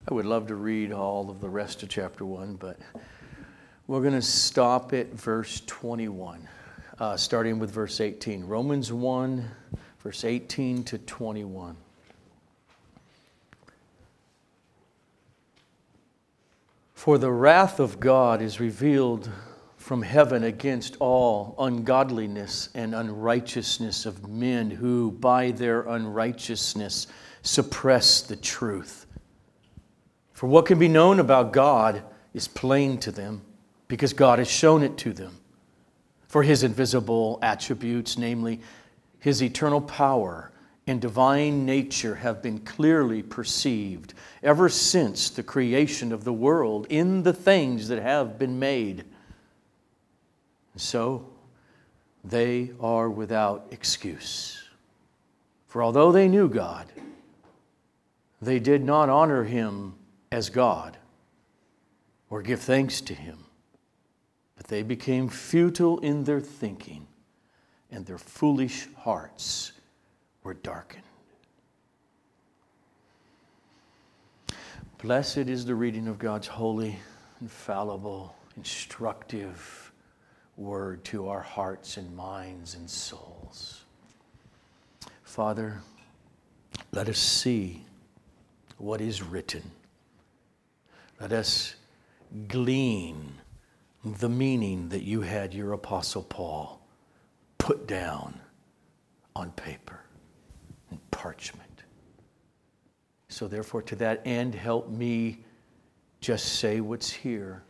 I would love to read all of the rest of chapter 1, but we're going to stop at verse 21, starting with verse 18. Romans 1, verse 18 to 21. For the wrath of God is revealed from heaven against all ungodliness and unrighteousness of men who by their unrighteousness suppress the truth. For what can be known about God is plain to them, because God has shown it to them. For His invisible attributes, namely His eternal power and divine nature, have been clearly perceived ever since the creation of the world in the things that have been made. So they are without excuse. For although they knew God, they did not honor Him as God or give thanks to Him. But they became futile in their thinking, and their foolish hearts were darkened. Blessed is the reading of God's holy, infallible, instructive word to our hearts and minds and souls. Father, let us see what is written. Let us glean the meaning that you had your Apostle Paul put down on paper and parchment. So therefore, to that end, help me just say what's here.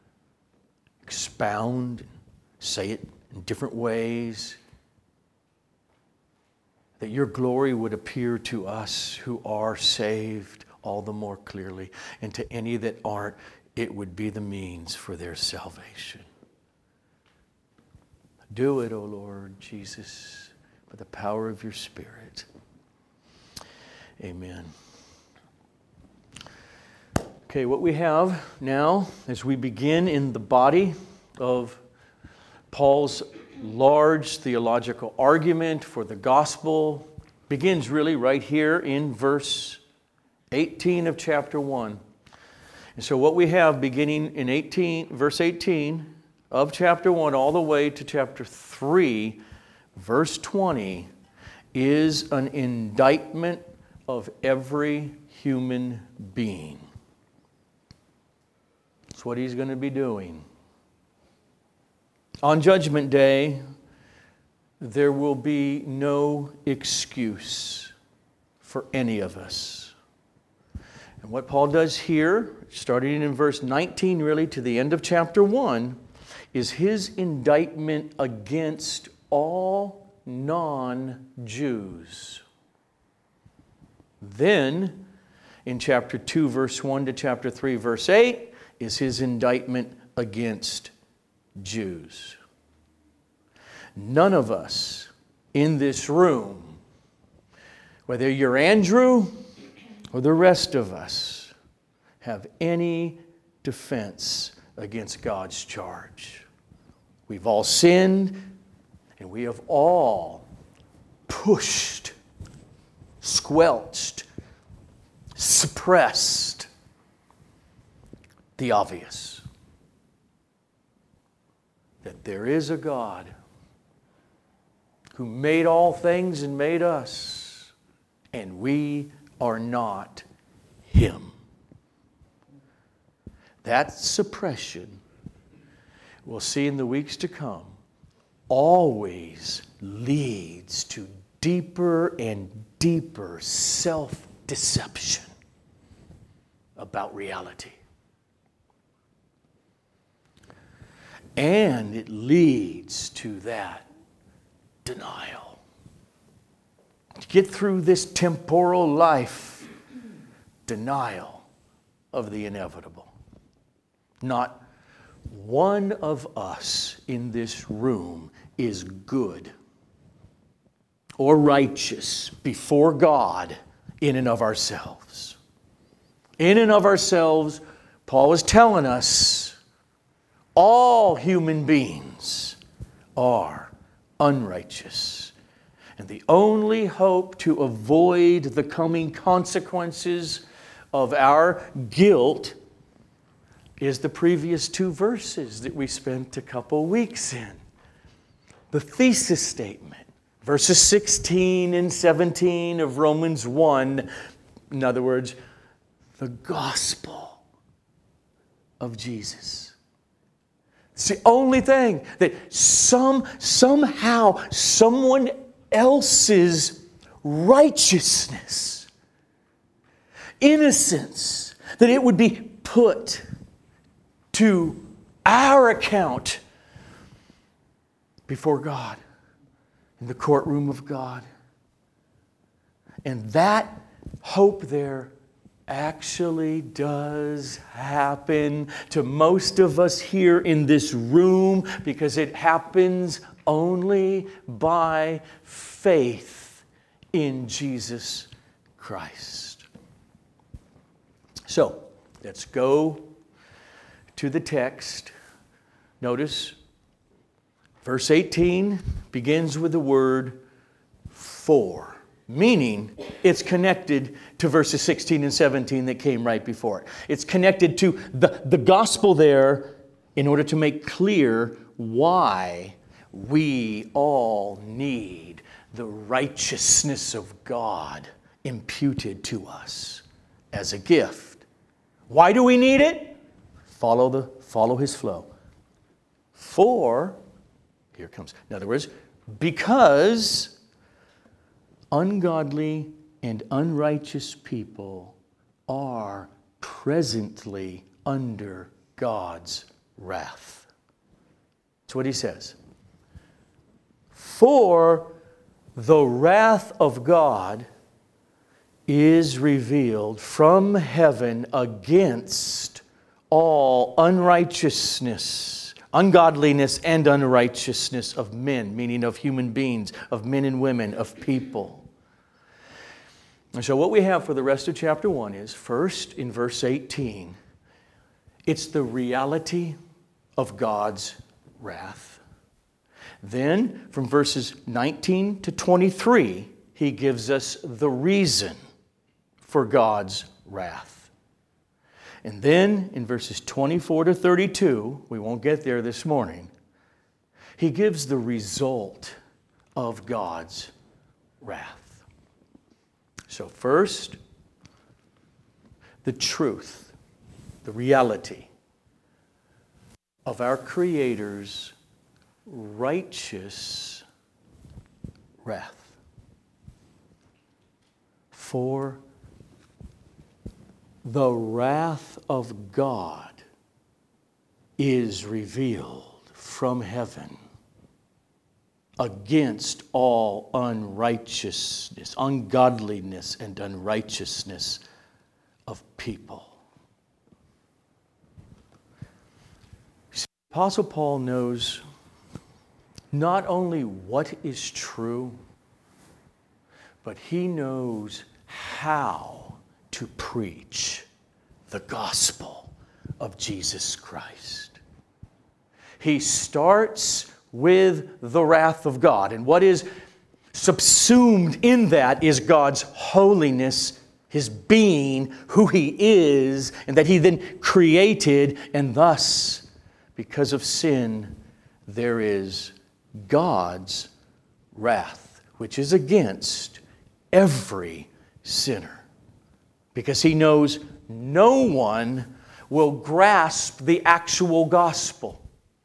Expound, say it in different ways, that your glory would appear to us who are saved all the more clearly, and to any that aren't, it would be the means for their salvation. Do it, O Lord Jesus, by the power of your Spirit. Amen. Okay, what we have now as we begin in the body of Paul's large theological argument for the gospel begins really right here in verse 18 of chapter 1. And so what we have beginning in verse 18 of chapter 1 all the way to chapter 3, verse 20, is an indictment of every human being. That's what he's going to be doing. On Judgment Day, there will be no excuse for any of us. And what Paul does here, starting in verse 19 really to the end of chapter 1, is his indictment against all non-Jews. Then, in chapter 2, verse 1 to chapter 3, verse 8, is his indictment against Jews. None of us in this room, whether you're Andrew or the rest of us, have any defense against God's charge. We've all sinned, and we have all pushed, squelched, suppressed the obvious. That there is a God who made all things and made us, and we are not Him. That suppression, we'll see in the weeks to come, always leads to deeper and deeper self-deception about reality. And it leads to that denial. To get through this temporal life, denial of the inevitable. Not one of us in this room is good or righteous before God in and of ourselves. In and of ourselves, Paul is telling us all human beings are unrighteous. And the only hope to avoid the coming consequences of our guilt is the previous two verses that we spent a couple weeks in. The thesis statement, verses 16 and 17 of Romans 1. In other words, the gospel of Jesus. It's the only thing that somehow someone else's righteousness, innocence, that it would be put to our account before God, in the courtroom of God. And that hope there actually does happen to most of us here in this room, because it happens only by faith in Jesus Christ. So, let's go to the text. Notice, verse 18 begins with the word for, meaning it's connected to verses 16 and 17 that came right before it. It's connected to the gospel there in order to make clear why we all need the righteousness of God imputed to us as a gift. Why do we need it? Follow his flow. For, here comes, in other words, because ungodly and unrighteous people are presently under God's wrath. That's what he says. For the wrath of God is revealed from heaven against all unrighteousness, ungodliness and unrighteousness of men, meaning of human beings, of men and women, of people. And so what we have for the rest of chapter 1 is, first in verse 18, it's the reality of God's wrath. Then from verses 19 to 23, he gives us the reason for God's wrath. And then in verses 24 to 32, we won't get there this morning, he gives the result of God's wrath. So first, the truth, the reality of our Creator's righteous wrath. For the wrath of God is revealed from heaven against all unrighteousness, ungodliness, and unrighteousness of people. Apostle Paul knows not only what is true, but he knows how to preach the gospel of Jesus Christ. He starts with the wrath of God. And what is subsumed in that is God's holiness, His being, who He is, and that He then created. And thus, because of sin, there is God's wrath, which is against every sinner. Because He knows no one will grasp the actual gospel,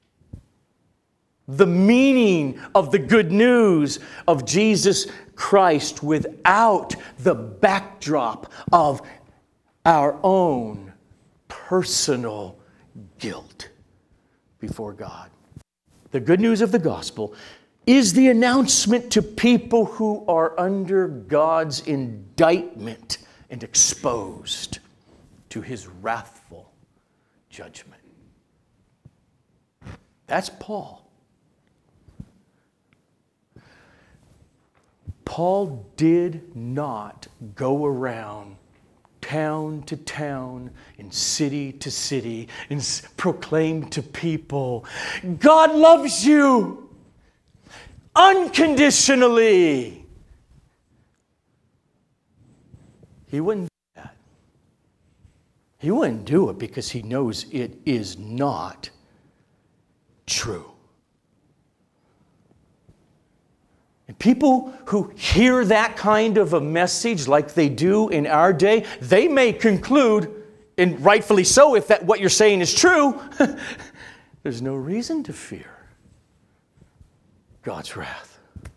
the meaning of the good news of Jesus Christ, without the backdrop of our own personal guilt before God. The good news of the gospel is the announcement to people who are under God's indictment and exposed to His wrathful judgment. That's Paul. Paul did not go around town to town and city to city and proclaim to people, God loves you unconditionally. He wouldn't do that. He wouldn't do it because he knows it is not true. And people who hear that kind of a message like they do in our day, they may conclude, and rightfully so if that what you're saying is true, there's no reason to fear God's wrath.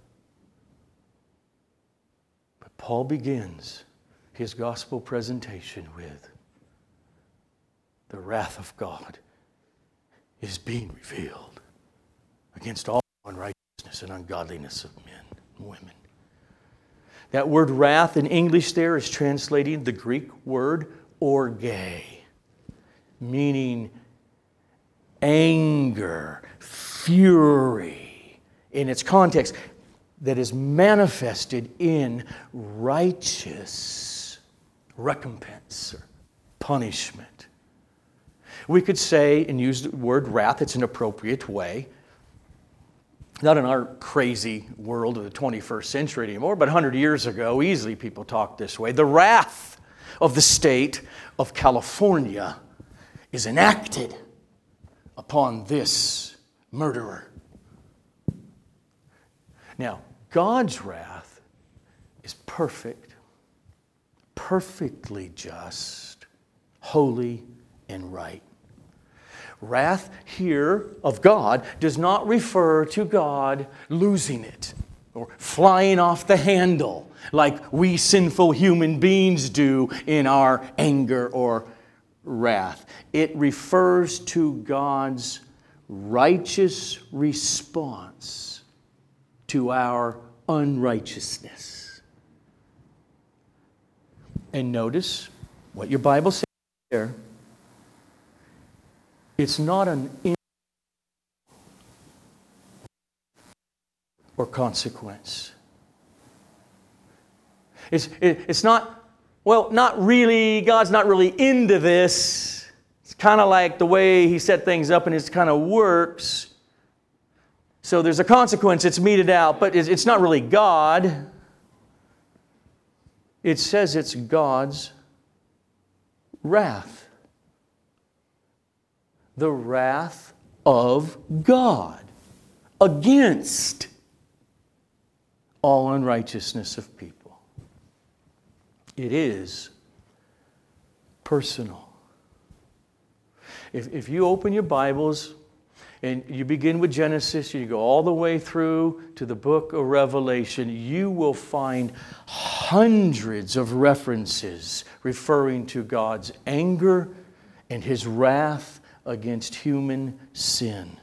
But Paul begins his gospel presentation with the wrath of God is being revealed against all unrighteousness and ungodliness of men and women. That word wrath in English there is translating the Greek word orge, meaning anger, fury, in its context, that is manifested in righteous recompense or punishment. We could say and use the word wrath, it's an appropriate way. Not in our crazy world of the 21st century anymore, but 100 years ago, easily people talked this way. The wrath of the state of California is enacted upon this murderer. Now, God's wrath is perfect, perfectly just, holy, and right. Wrath here of God does not refer to God losing it or flying off the handle like we sinful human beings do in our anger or wrath. It refers to God's righteous response to our unrighteousness. And notice what your Bible says there. It's not an or consequence. It's not, well, not really, God's not really into this. It's kind of like the way He set things up and it kind of works. So there's a consequence, it's meted out, but it's not really God. It says it's God's wrath. The wrath of God against all unrighteousness of people. It is personal. If you open your Bibles and you begin with Genesis, you go all the way through to the book of Revelation, you will find hundreds of references referring to God's anger and His wrath against human sin.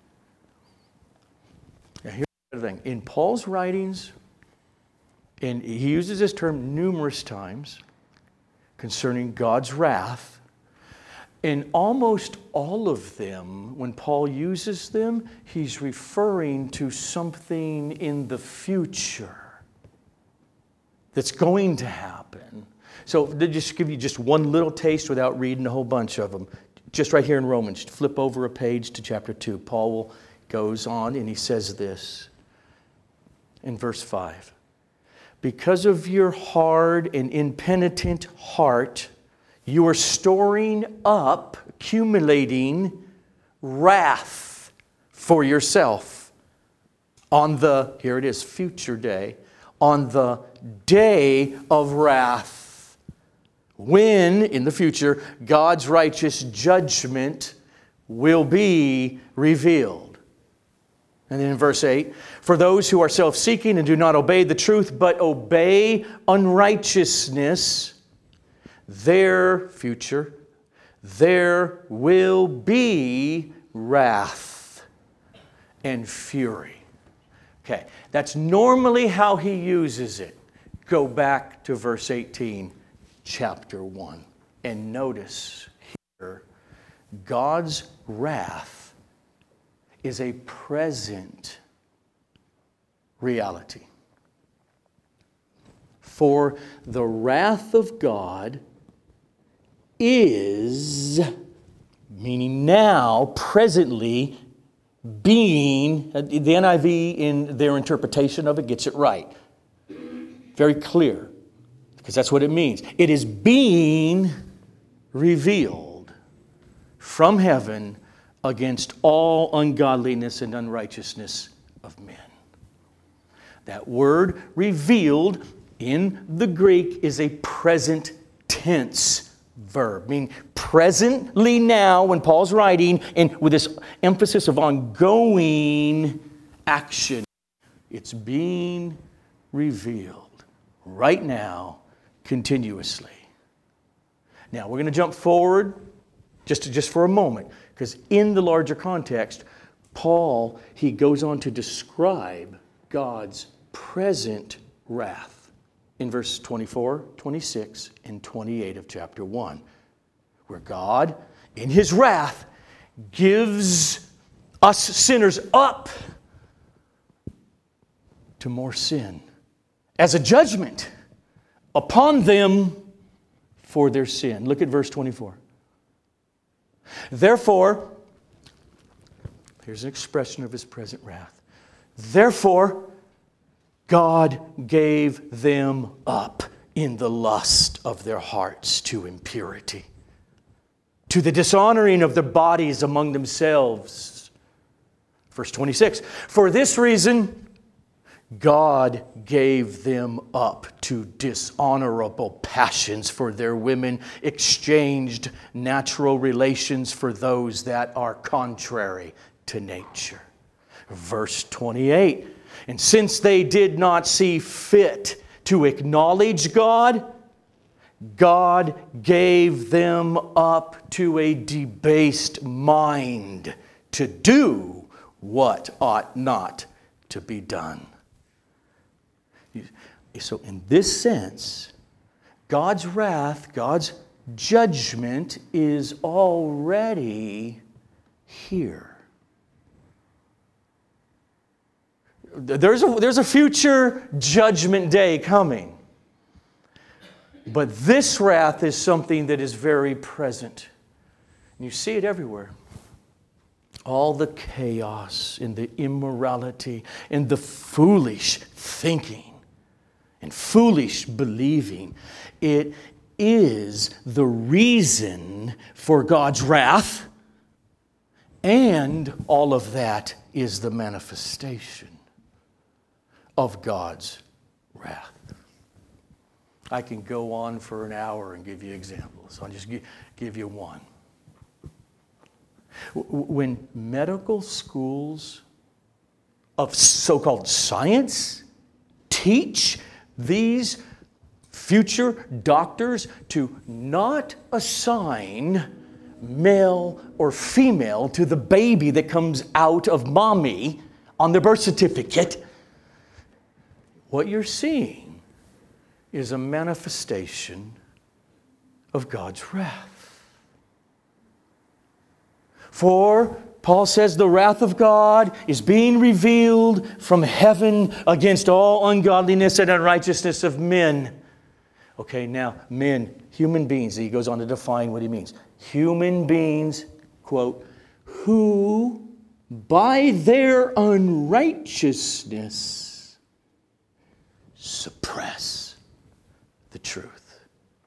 Now here's the thing. In Paul's writings, and he uses this term numerous times concerning God's wrath, in almost all of them, when Paul uses them, he's referring to something in the future that's going to happen. So to just give you just one little taste without reading a whole bunch of them. Just right here in Romans, flip over a page to chapter 2. Paul goes on and he says this in verse 5. Because of your hard and impenitent heart, you are storing up, accumulating wrath for yourself on the, here it is, future day, on the day of wrath. When, in the future, God's righteous judgment will be revealed. And then in verse 8, for those who are self-seeking and do not obey the truth, but obey unrighteousness, their future, there will be wrath and fury. Okay, that's normally how he uses it. Go back to verse 18. Chapter 1. And notice here, God's wrath is a present reality. For the wrath of God is, meaning now, presently, being, the NIV in their interpretation of it gets it right. Very clear. Because that's what it means. It is being revealed from heaven against all ungodliness and unrighteousness of men. That word revealed in the Greek is a present tense verb, meaning presently now when Paul's writing, and with this emphasis of ongoing action. It's being revealed right now, continuously. Now, we're going to jump forward just for a moment, because in the larger context, Paul, he goes on to describe God's present wrath in verse 24, 26, and 28 of chapter 1, where God, in His wrath, gives us sinners up to more sin as a judgment upon them for their sin. Look at verse 24. Therefore, here's an expression of His present wrath. Therefore, God gave them up in the lust of their hearts to impurity, to the dishonoring of their bodies among themselves. Verse 26, for this reason, God gave them up to dishonorable passions, for their women exchanged natural relations for those that are contrary to nature. Verse 28, and since they did not see fit to acknowledge God, God gave them up to a debased mind to do what ought not to be done. So in this sense, God's wrath, God's judgment is already here. There's a future judgment day coming. But this wrath is something that is very present. And you see it everywhere. All the chaos and the immorality and the foolish thinking and foolish believing. It is the reason for God's wrath, and all of that is the manifestation of God's wrath. I can go on for an hour and give you examples. I'll just give you one. When medical schools of so-called science teach these future doctors to not assign male or female to the baby that comes out of mommy on their birth certificate, what you're seeing is a manifestation of God's wrath. For Paul says the wrath of God is being revealed from heaven against all ungodliness and unrighteousness of men. Okay, now, men, human beings. He goes on to define what he means. Human beings, quote, who by their unrighteousness suppress the truth.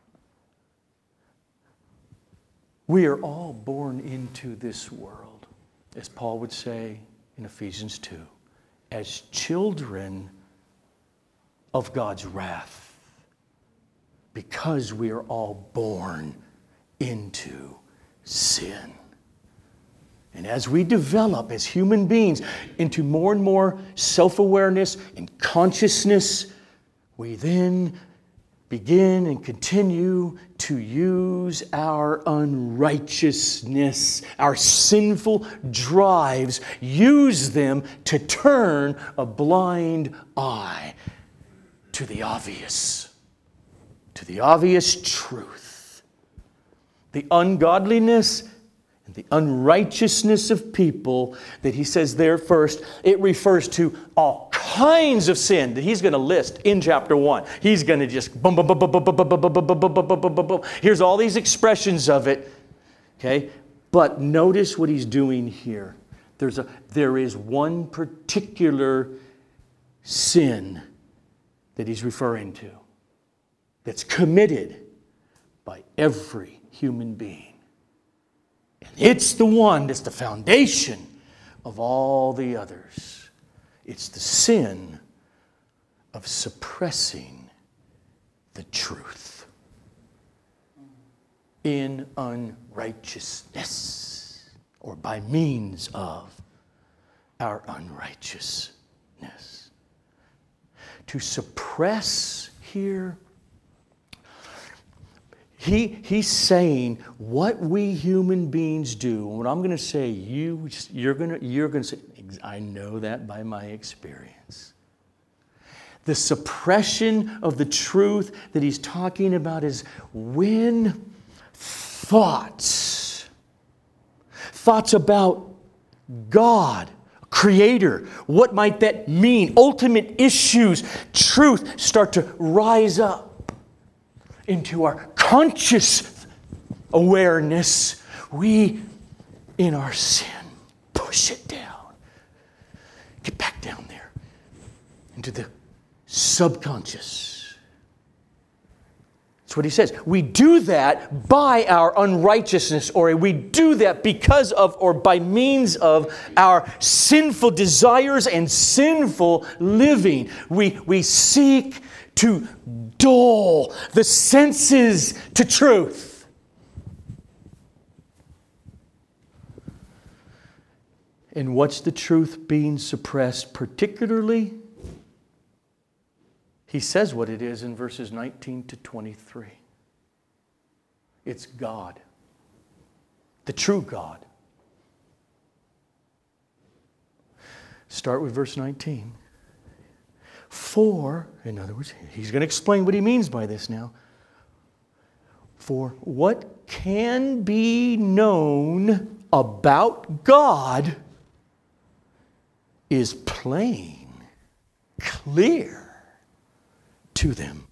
We are all born into this world, as Paul would say in Ephesians 2, as children of God's wrath, because we are all born into sin. And as we develop as human beings into more and more self-awareness and consciousness, we then begin and continue to use our unrighteousness, our sinful drives, use them to turn a blind eye to the obvious truth. The ungodliness and the unrighteousness of people that he says there first, it refers to all kinds of sin that he's going to list in chapter 1. He's going to just boom, boom, boom, boom, boom, boom, boom, boom, boom, boom, boom, boom, boom, boom, boom. Here's all these expressions of it. Okay? But notice what he's doing here. There is one particular sin that he's referring to that's committed by every human being. And it's the one that's the foundation of all the others. It's the sin of suppressing the truth in unrighteousness, or by means of our unrighteousness. To suppress here, he's saying what we human beings do. What I'm going to say, you're going to say, I know that by my experience. The suppression of the truth that he's talking about is when thoughts about God, Creator, what might that mean? Ultimate issues, truth start to rise up into our conscious awareness. We, in our sin, push it down. Get back down there into the subconscious. That's what he says. We do that by our unrighteousness, or we do that because of or by means of our sinful desires and sinful living. We seek to dull the senses to truth. And what's the truth being suppressed particularly? He says what it is in verses 19 to 23. It's God, the true God. Start with verse 19. For, in other words, he's going to explain what he means by this now. For what can be known about God is plain, clear to them,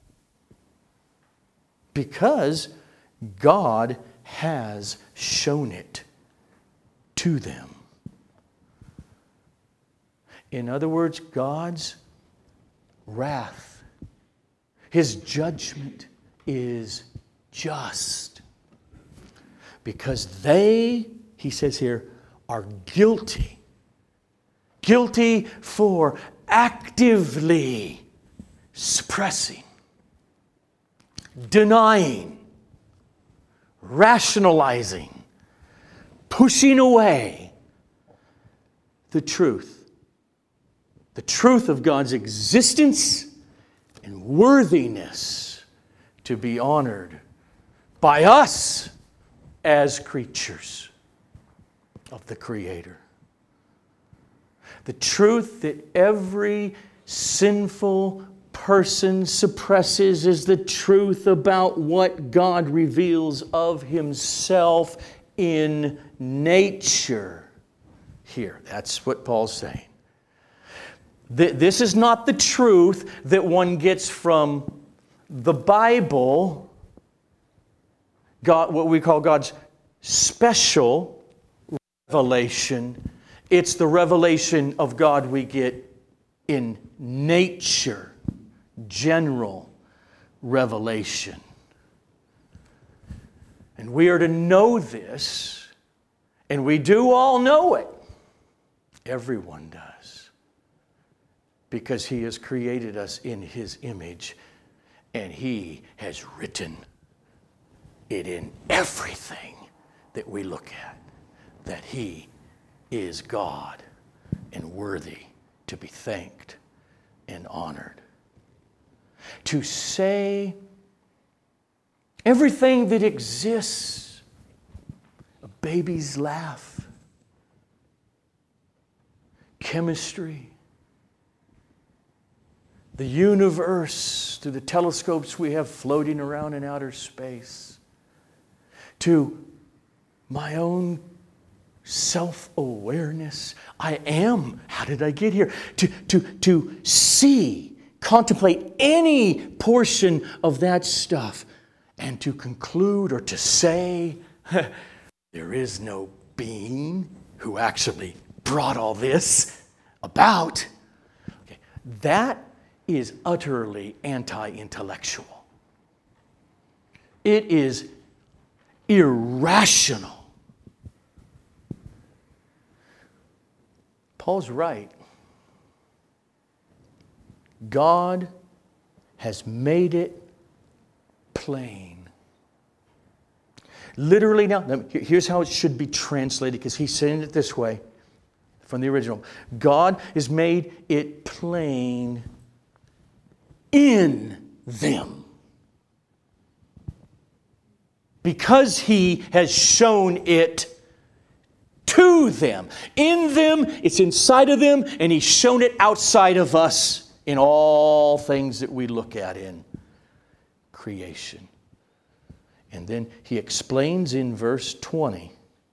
because God has shown it to them. In other words, God's wrath, His judgment is just, because they, he says here, are guilty. Guilty for actively suppressing, denying, rationalizing, pushing away the truth of God's existence and worthiness to be honored by us as creatures of the Creator. The truth that every sinful person suppresses is the truth about what God reveals of Himself in nature here. That's what Paul's saying. This is not the truth that one gets from the Bible, God, what we call God's special revelation. It's the revelation of God we get in nature. General revelation. And we are to know this, and we do all know it. Everyone does. Because He has created us in His image, and He has written it in everything that we look at, that He is God and worthy to be thanked and honored. To say everything that exists, a baby's laugh, chemistry, the universe through the telescopes we have floating around in outer space, to my own self-awareness. I am. How did I get here? To see, contemplate any portion of that stuff and to conclude or to say there is no being who actually brought all this about. Okay. That is utterly anti-intellectual. It is irrational. Paul's right. God has made it plain. Literally now, here's how it should be translated, because he's saying it this way from the original. God has made it plain in them, because He has shown it to them. In them, it's inside of them, and He's shown it outside of us in all things that we look at in creation. And then he explains in verse 20,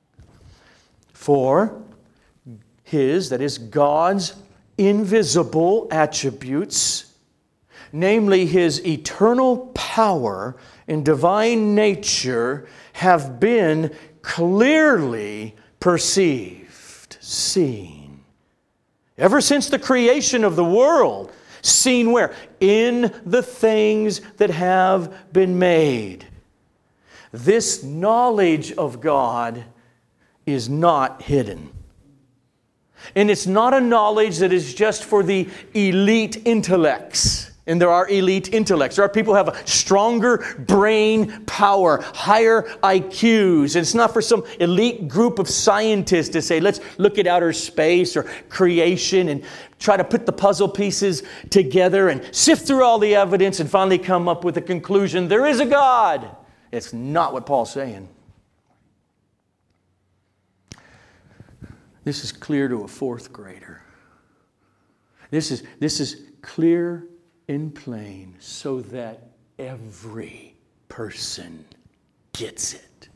for His, that is God's invisible attributes, namely His eternal power and divine nature, have been clearly perceived, seen. Ever since the creation of the world, seen where? In the things that have been made. This knowledge of God is not hidden. And it's not a knowledge that is just for the elite intellects. And there are elite intellects. There are people who have a stronger brain power, higher IQs. And it's not for some elite group of scientists to say, let's look at outer space or creation and try to put the puzzle pieces together and sift through all the evidence and finally come up with a conclusion. There is a God. It's not what Paul's saying. This is clear to a fourth grader. This is clear and plain so that every person gets it.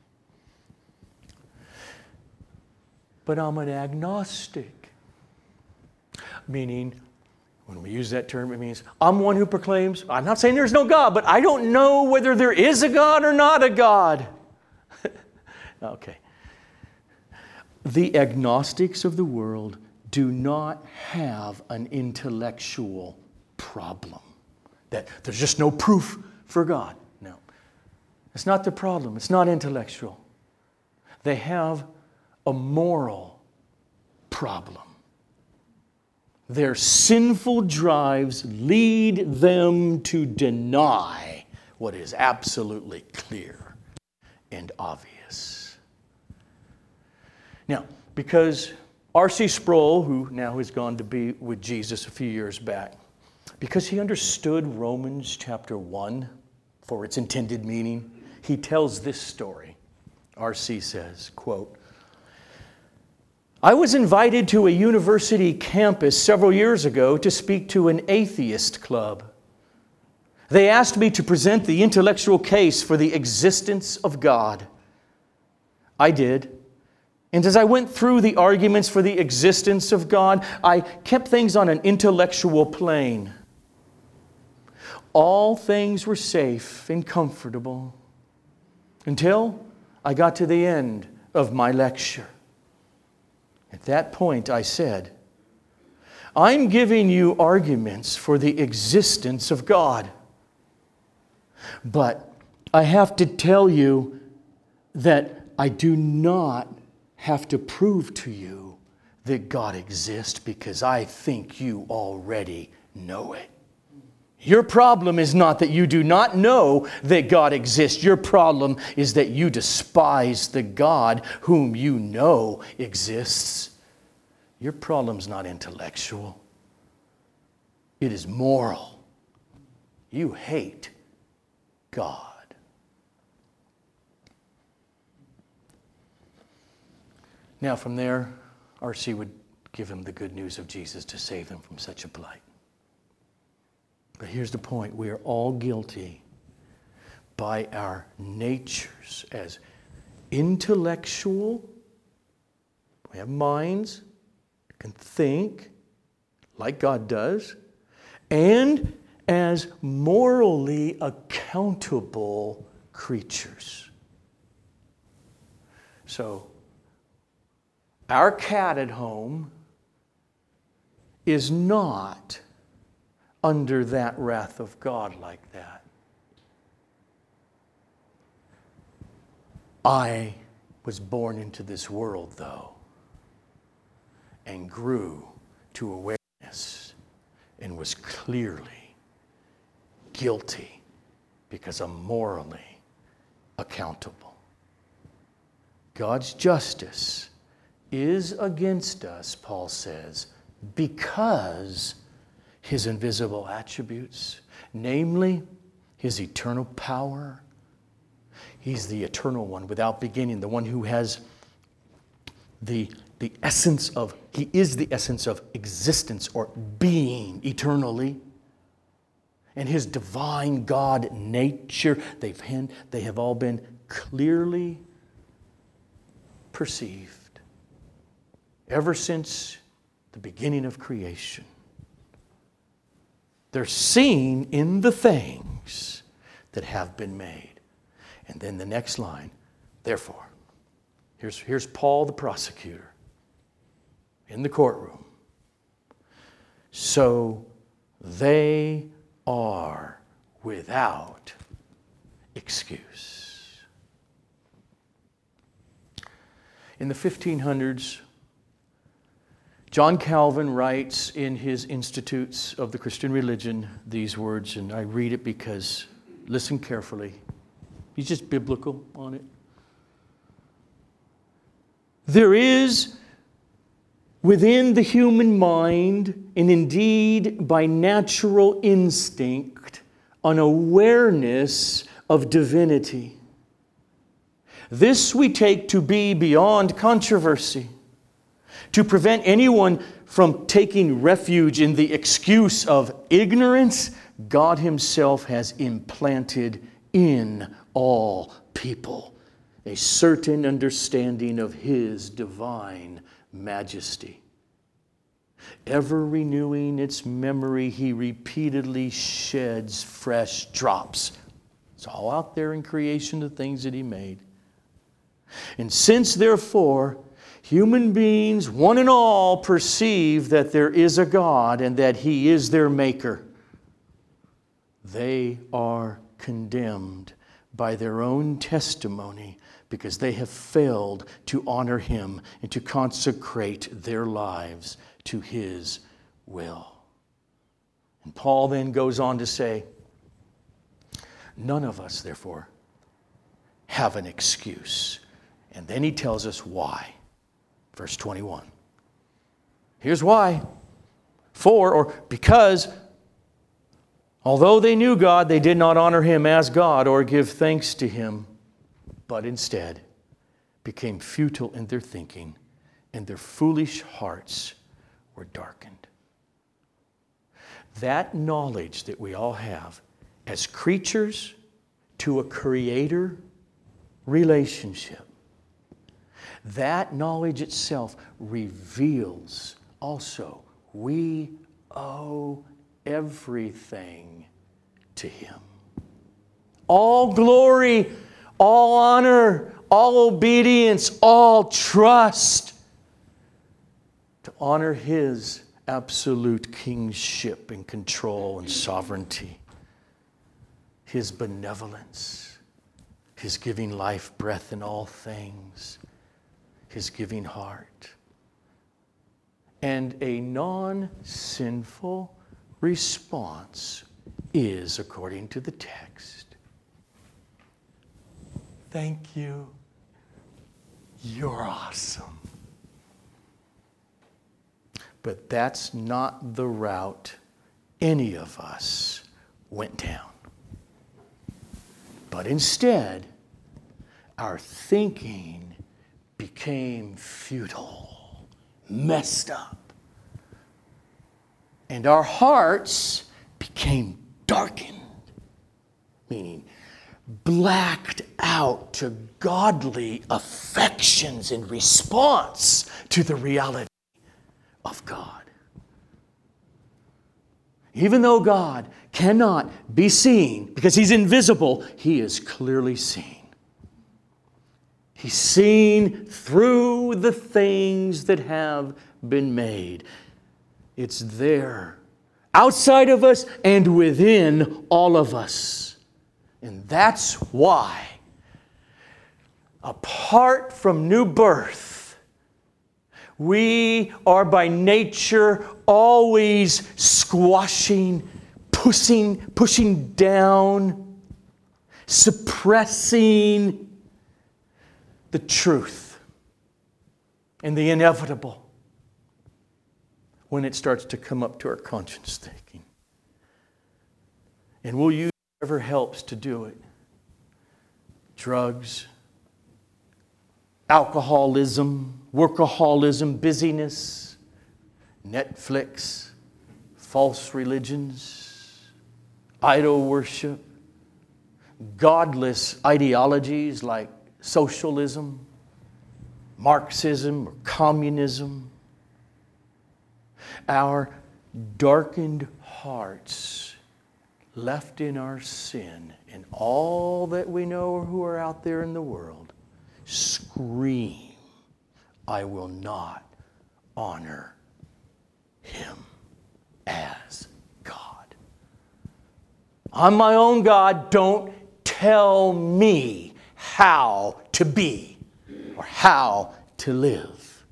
But I'm an agnostic. Meaning, when we use that term, it means I'm one who proclaims, I'm not saying there's no God, but I don't know whether there is a God or not a God. Okay. The agnostics of the world do not have an intellectual problem. That there's just no proof for God. No. It's not the problem. It's not intellectual. They have a moral problem. Their sinful drives lead them to deny what is absolutely clear and obvious. Now, because R.C. Sproul, who now has gone to be with Jesus a few years back, because he understood Romans chapter 1 for its intended meaning, he tells this story. R.C. says, quote, I was invited to a university campus several years ago to speak to an atheist club. They asked me to present the intellectual case for the existence of God. I did. And as I went through the arguments for the existence of God, I kept things on an intellectual plane. All things were safe and comfortable until I got to the end of my lecture. At that point, I said, I'm giving you arguments for the existence of God. But I have to tell you that I do not have to prove to you that God exists, because I think you already know it. Your problem is not that you do not know that God exists. Your problem is that you despise the God whom you know exists. Your problem's not intellectual. It is moral. You hate God. Now from there, R.C. would give him the good news of Jesus to save him from such a plight. But here's the point. We are all guilty by our natures as intellectual. We have minds, can think like God does, and as morally accountable creatures. So, our cat at home is not under that wrath of God like that. I was born into this world, though, and grew to awareness and was clearly guilty because I'm morally accountable. God's justice is against us, Paul says, because His invisible attributes, namely His eternal power. He's the eternal one without beginning, the one who has the essence of, He is the essence of existence or being eternally. And His divine God nature, they have all been clearly perceived ever since the beginning of creation. They're seen in the things that have been made. And then the next line, therefore, here's Paul the prosecutor in the courtroom. So they are without excuse. In the 1500s, John Calvin writes in his Institutes of the Christian Religion these words, and I read it because, listen carefully, he's just biblical on it. There is within the human mind, and indeed by natural instinct, an awareness of divinity. This we take to be beyond controversy. To prevent anyone from taking refuge in the excuse of ignorance, God Himself has implanted in all people a certain understanding of His divine majesty. Ever renewing its memory, He repeatedly sheds fresh drops. It's all out there in creation, the things that He made. And since, therefore, human beings, one and all, perceive that there is a God and that He is their Maker, they are condemned by their own testimony because they have failed to honor Him and to consecrate their lives to His will. And Paul then goes on to say, none of us, therefore, have an excuse. And then he tells us why. Verse 21. Here's why. For, or because, although they knew God, they did not honor Him as God or give thanks to Him, but instead became futile in their thinking, and their foolish hearts were darkened. That knowledge that we all have as creatures to a Creator relationship, that knowledge itself reveals also we owe everything to Him. All glory, all honor, all obedience, all trust to honor His absolute kingship and control and sovereignty, His benevolence, His giving life, breath in all things, His giving heart, and a non-sinful response is, according to the text, thank you, you're awesome. But that's not the route any of us went down. But instead, our thinking became futile, messed up. And our hearts became darkened, meaning blacked out to godly affections in response to the reality of God. Even though God cannot be seen because He's invisible, He is clearly seen. He's seen through the things that have been made. It's there, outside of us and within all of us. And that's why apart from new birth, we are by nature always squashing, pushing down, suppressing the truth and the inevitable when it starts to come up to our conscience thinking. And we'll use whatever helps to do it. Drugs, alcoholism, workaholism, busyness, Netflix, false religions, idol worship, godless ideologies like socialism, Marxism, or communism. Our darkened hearts, left in our sin, and all that we know or who are out there in the world, scream, I will not honor Him as God. I'm my own God. Don't tell me how to be or how to live.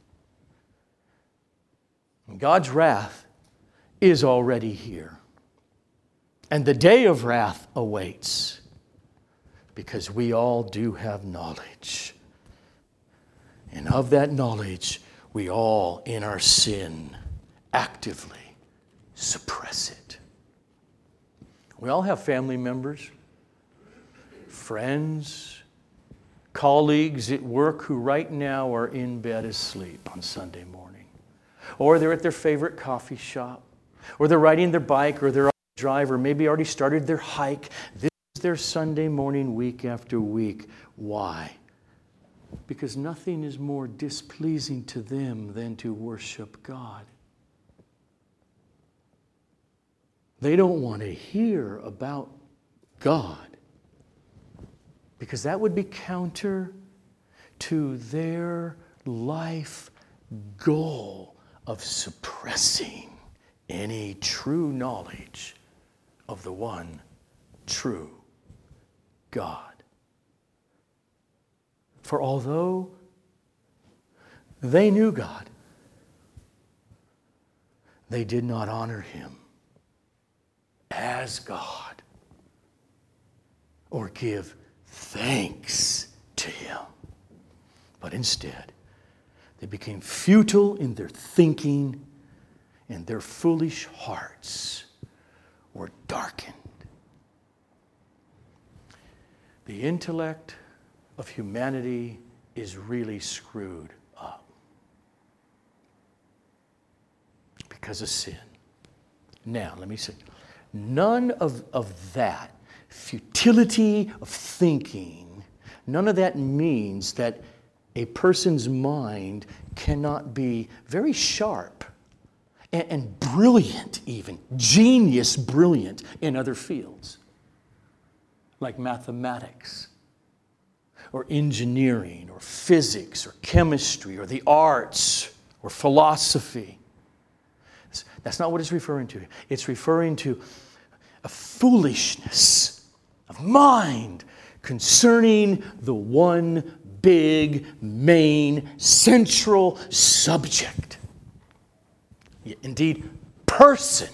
And God's wrath is already here. And the day of wrath awaits, because we all do have knowledge. And of that knowledge, we all, in our sin, actively suppress it. We all have family members, friends, colleagues at work who right now are in bed asleep on Sunday morning. Or they're at their favorite coffee shop. Or they're riding their bike, or they're on the drive, or maybe already started their hike. This is their Sunday morning week after week. Why? Because nothing is more displeasing to them than to worship God. They don't want to hear about God, because that would be counter to their life goal of suppressing any true knowledge of the one true God. For although they knew God, they did not honor Him as God or give thanks to Him. But instead, they became futile in their thinking, and their foolish hearts were darkened. The intellect of humanity is really screwed up because of sin. Now, let me say, none of that futility of thinking, none of that means that a person's mind cannot be very sharp and brilliant even, genius brilliant in other fields, like mathematics, or engineering, or physics, or chemistry, or the arts, or philosophy. That's not what it's referring to. It's referring to a foolishness of mind concerning the one big, main, central subject. Indeed, person.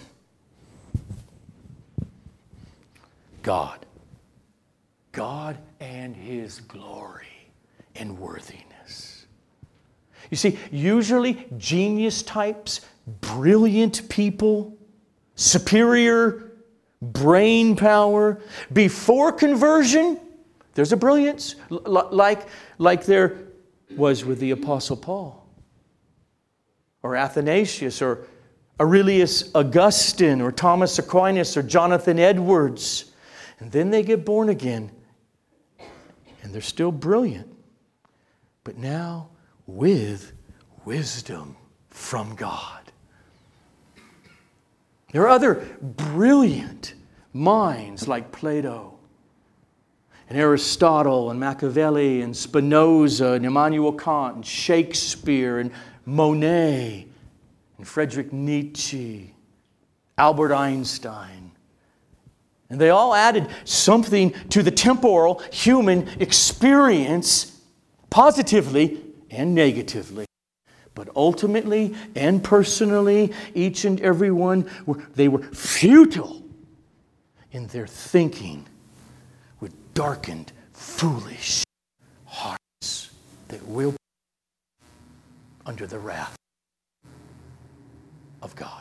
God. God and His glory and worthiness. You see, usually genius types, brilliant people, superior brain power, before conversion, there's a brilliance like there was with the Apostle Paul, or Athanasius, or Aurelius Augustine, or Thomas Aquinas, or Jonathan Edwards. And then they get born again, and they're still brilliant, but now with wisdom from God. There are other brilliant minds like Plato, and Aristotle, and Machiavelli, and Spinoza, and Immanuel Kant, and Shakespeare, and Monet, and Friedrich Nietzsche, Albert Einstein. And they all added something to the temporal human experience positively and negatively. But ultimately and personally, each and every one, they were futile in their thinking with darkened, foolish hearts that will be under the wrath of God.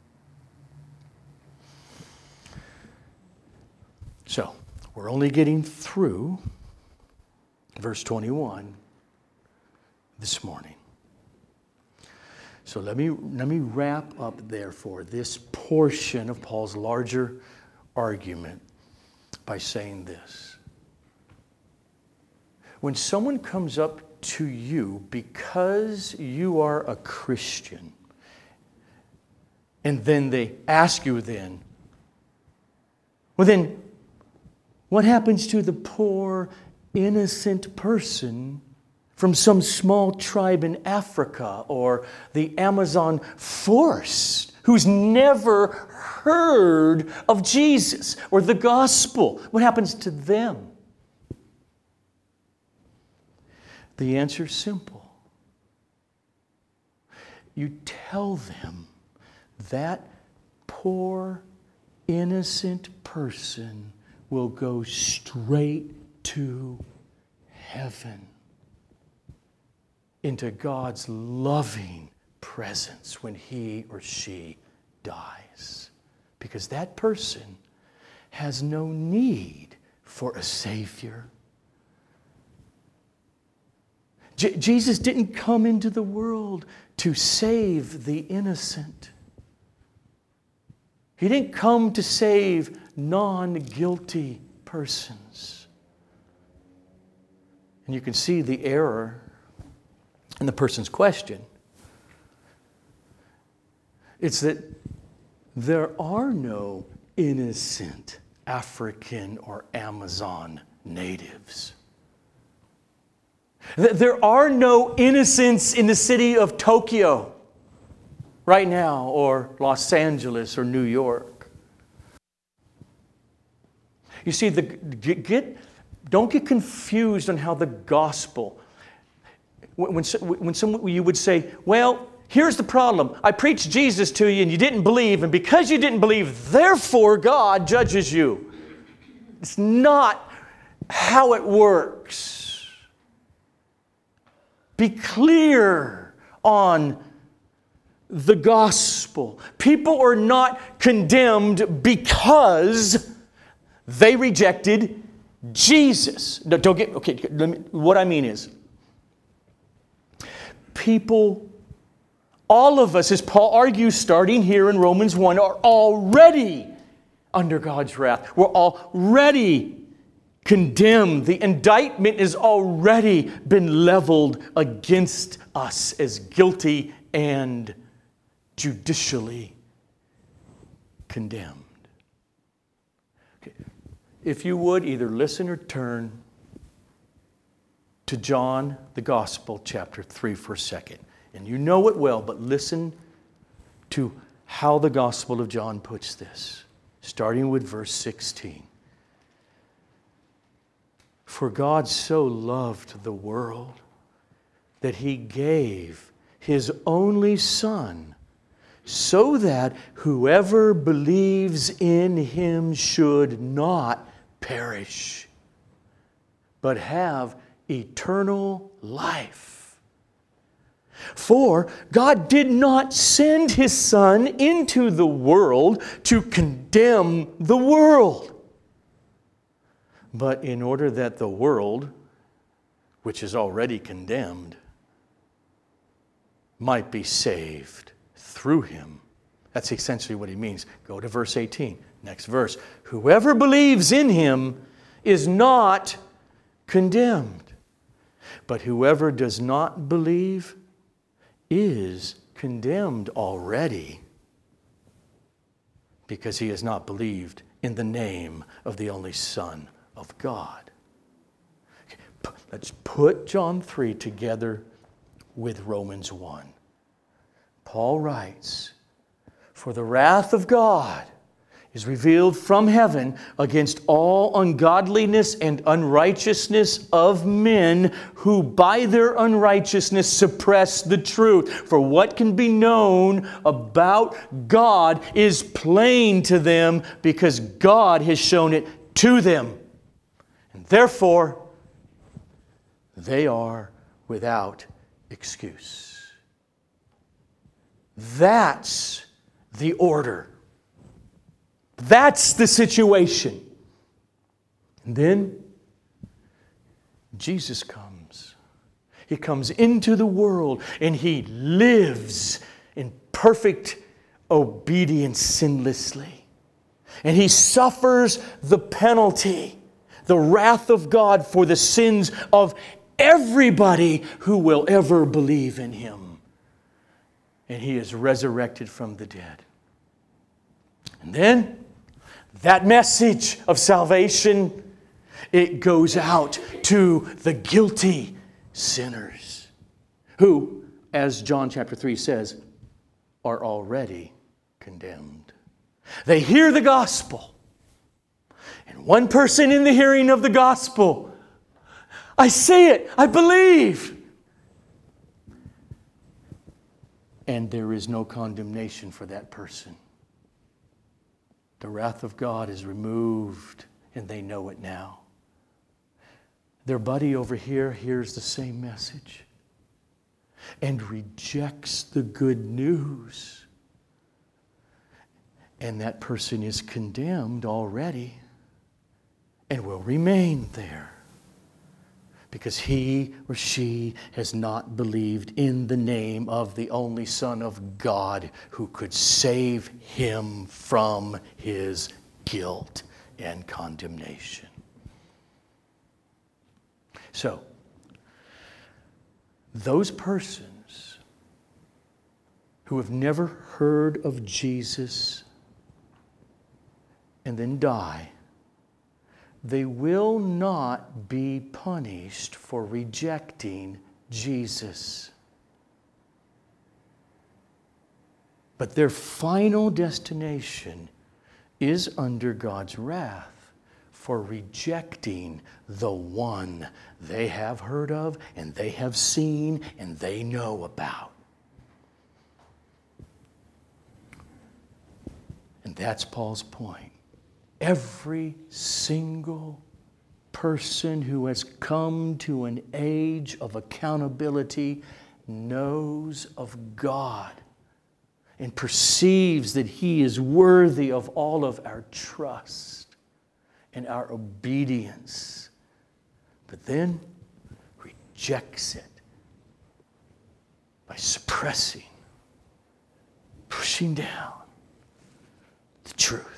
So, we're only getting through verse 21 this morning. So let me wrap up, therefore, this portion of Paul's larger argument by saying this. When someone comes up to you because you are a Christian, and then they ask you then, well then, what happens to the poor, innocent person from some small tribe in Africa or the Amazon forest who's never heard of Jesus or the gospel? What happens to them? The answer is simple. You tell them that poor, innocent person will go straight to heaven, into God's loving presence when he or she dies. Because that person has no need for a Savior. Jesus didn't come into the world to save the innocent. He didn't come to save non-guilty persons. And you can see the error in the person's question. It's that there are no innocent African or Amazon natives. There are no innocents in the city of Tokyo right now, or Los Angeles or New York. You see, don't get confused on how the gospel. When you would say, well, here's the problem. I preached Jesus to you and you didn't believe, and because you didn't believe, therefore God judges you. It's not how it works. Be clear on the gospel. People are not condemned because they rejected Jesus. No, don't get, okay, what I mean is, people, all of us, as Paul argues, starting here in Romans 1, are already under God's wrath. We're already condemned. The indictment has already been leveled against us as guilty and judicially condemned. Okay. If you would, either listen or turn to John, the Gospel, chapter 3 for a second. And you know it well, but listen to how the Gospel of John puts this, starting with verse 16. For God so loved the world that He gave His only Son, so that whoever believes in Him should not perish, but have eternal life. For God did not send His Son into the world to condemn the world, but in order that the world, which is already condemned, might be saved through Him. That's essentially what he means. Go to verse 18. Next verse. Whoever believes in Him is not condemned, but whoever does not believe is condemned already, because he has not believed in the name of the only Son of God. Okay, let's put John 3 together with Romans 1. Paul writes, for the wrath of God is revealed from heaven against all ungodliness and unrighteousness of men who by their unrighteousness suppress the truth. For what can be known about God is plain to them because God has shown it to them. And therefore, they are without excuse. That's the order. That's the situation. And then Jesus comes. He comes into the world and He lives in perfect obedience sinlessly. And He suffers the penalty, the wrath of God for the sins of everybody who will ever believe in Him. And He is resurrected from the dead. And then that message of salvation, it goes out to the guilty sinners who, as John chapter 3 says, are already condemned. They hear the gospel. And one person in the hearing of the gospel, I say it, I believe. And there is no condemnation for that person. The wrath of God is removed, and they know it now. Their buddy over here hears the same message and rejects the good news. And that person is condemned already and will remain there because he or she has not believed in the name of the only Son of God who could save him from his guilt and condemnation. So, those persons who have never heard of Jesus and then die, they will not be punished for rejecting Jesus. But their final destination is under God's wrath for rejecting the one they have heard of and they have seen and they know about. And that's Paul's point. Every single person who has come to an age of accountability knows of God and perceives that He is worthy of all of our trust and our obedience, but then rejects it by suppressing, pushing down the truth.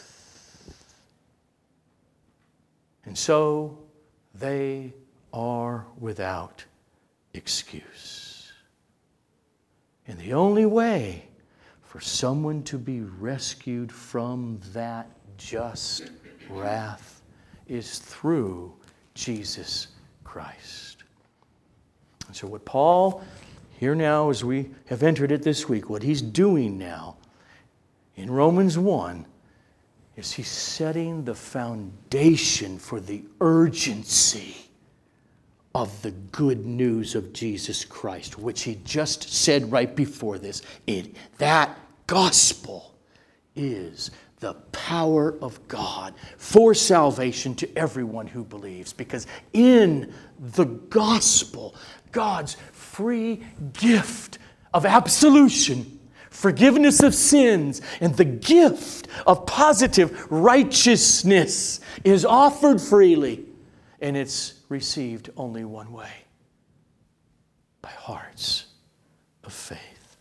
And so they are without excuse. And the only way for someone to be rescued from that just wrath is through Jesus Christ. And so what Paul, here now as we have entered it this week, what he's doing now in Romans 1 is he's setting the foundation for the urgency of the good news of Jesus Christ, which he just said right before this. That gospel is the power of God for salvation to everyone who believes. Because in the gospel, God's free gift of absolution, forgiveness of sins, and the gift of positive righteousness is offered freely. And it's received only one way: by hearts of faith.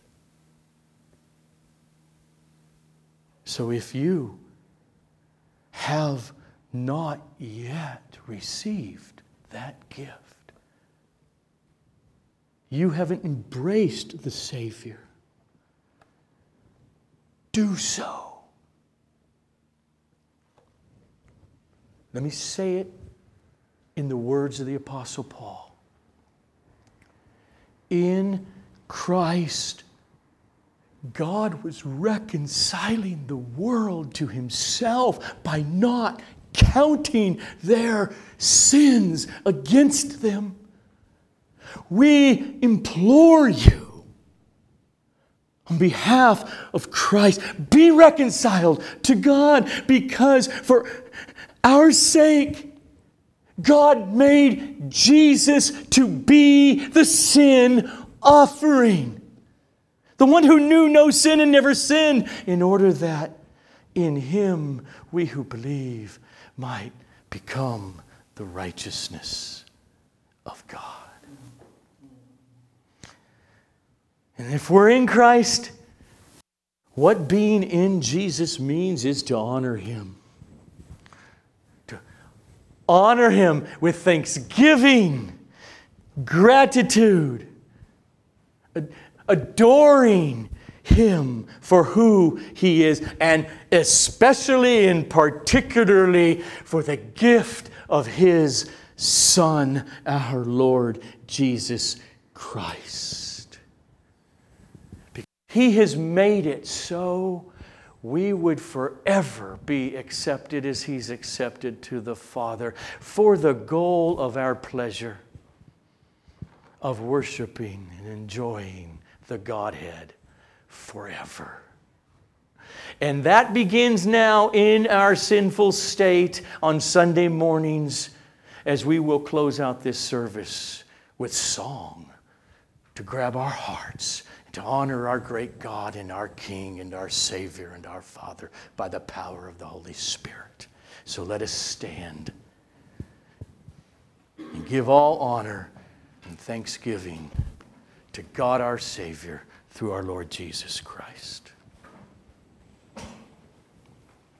So if you have not yet received that gift, you haven't embraced the Savior, do so. Let me say it in the words of the Apostle Paul. In Christ, God was reconciling the world to Himself by not counting their sins against them. We implore you, on behalf of Christ, be reconciled to God, because for our sake, God made Jesus to be the sin offering, the one who knew no sin and never sinned, in order that in Him we who believe might become the righteousness of God. And if we're in Christ, what being in Jesus means is to honor Him. To honor Him with thanksgiving, gratitude, adoring Him for who He is, and especially and particularly for the gift of His Son, our Lord Jesus Christ. He has made it so we would forever be accepted as He's accepted to the Father, for the goal of our pleasure of worshiping and enjoying the Godhead forever. And that begins now in our sinful state on Sunday mornings, as we will close out this service with song to grab our hearts, to honor our great God and our King and our Savior and our Father by the power of the Holy Spirit. So let us stand and give all honor and thanksgiving to God our Savior through our Lord Jesus Christ.